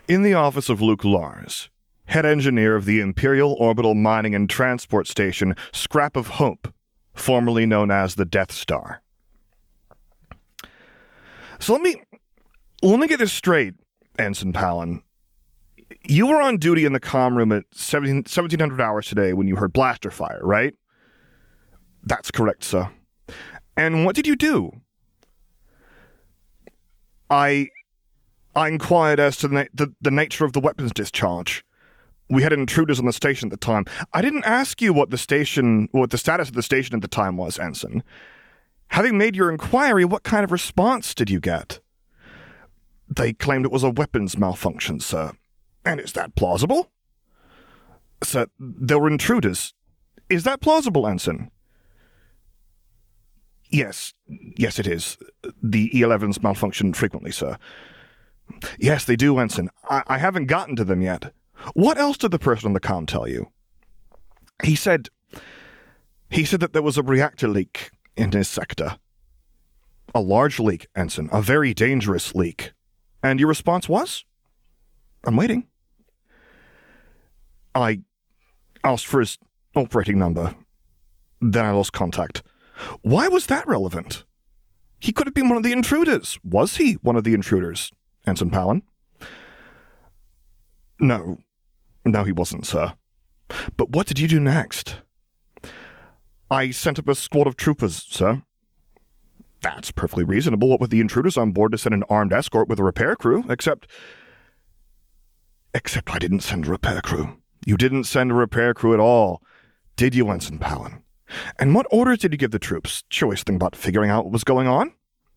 In the office of Luke Lars, head engineer of the Imperial Orbital Mining and Transport Station Scrap of Hope, formerly known as the Death Star. So let me get this straight, Ensign Palin. You were on duty in the comm room at 1700 hours today when you heard blaster fire, right? That's correct, sir. And what did you do? I inquired as to the nature of the weapons discharge. We had intruders on the station at the time. I didn't ask you what the status of the station at the time was, Ensign. Having made your inquiry, what kind of response did you get? They claimed it was a weapons malfunction, sir. And is that plausible? Sir, there were intruders. Is that plausible, Ensign? Yes, it is. The E-11s malfunction frequently, sir. Yes, they do, Ensign. I haven't gotten to them yet. What else did the person on the comm tell you? He said that there was a reactor leak in his sector. A large leak, Ensign. A very dangerous leak. And your response was? I'm waiting. I asked for his operating number. Then I lost contact. Why was that relevant? He could have been one of the intruders. Was he one of the intruders, Ensign Palin? No, he wasn't, sir. But what did you do next? I sent up a squad of troopers, sir. That's perfectly reasonable. What with the intruders on board to send an armed escort with a repair crew, except I didn't send a repair crew. You didn't send a repair crew at all, did you, Ensign Palin? And what orders did you give the troops? Sure, think about figuring out what was going on?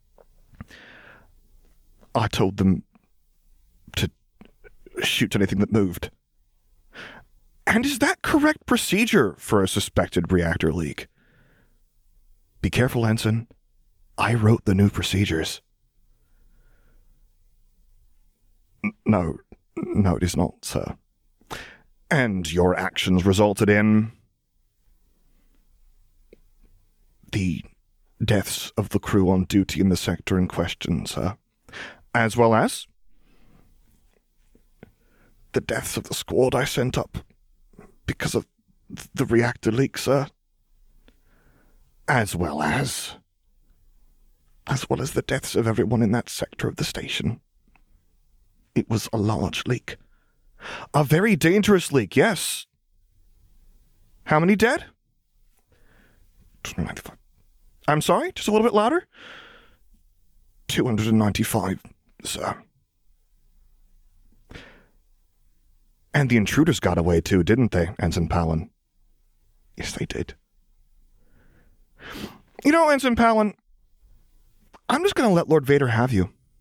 I told them to shoot anything that moved. And is that correct procedure for a suspected reactor leak? Be careful, Ensign. I wrote the new procedures. No, it is not, sir. And your actions resulted in the deaths of the crew on duty in the sector in question, sir. As well as the deaths of the squad I sent up because of the reactor leak, sir. As well as the deaths of everyone in that sector of the station. It was a large leak. A very dangerous leak, yes. How many dead? 295. I'm sorry, just a little bit louder? 295, sir. And the intruders got away too, didn't they, Ensign Palin? Yes, they did. You know, Ensign Palin, I'm just going to let Lord Vader have you.